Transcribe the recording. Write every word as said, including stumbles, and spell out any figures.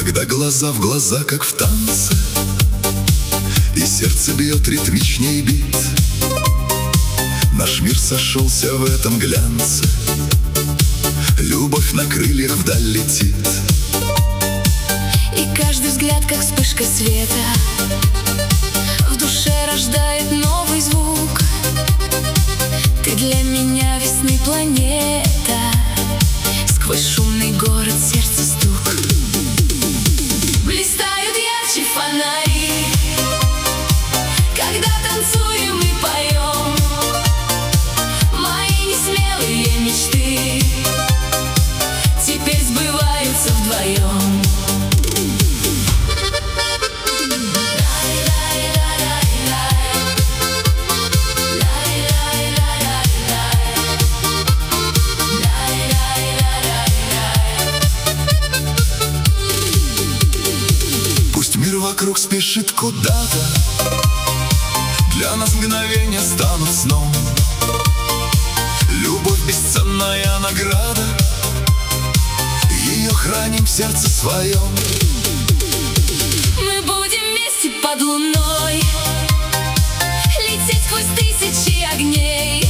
Когда глаза в глаза, как в танце, и сердце бьет ритмичней бит, наш мир сошелся в этом глянце, любовь на крыльях вдаль летит. И каждый взгляд, как вспышка света, в душе рождает новый звук. Ты для меня весны планета, сквозь шумный город сердце стук. Блистают ярче фонари, когда танцуем и поем. Мои несмелые мечты теперь сбываются вдвоем. Мир вокруг спешит куда-то, для нас мгновения станут сном. Любовь — бесценная награда, ее храним в сердце своем. Мы будем вместе под луной лететь сквозь тысячи огней.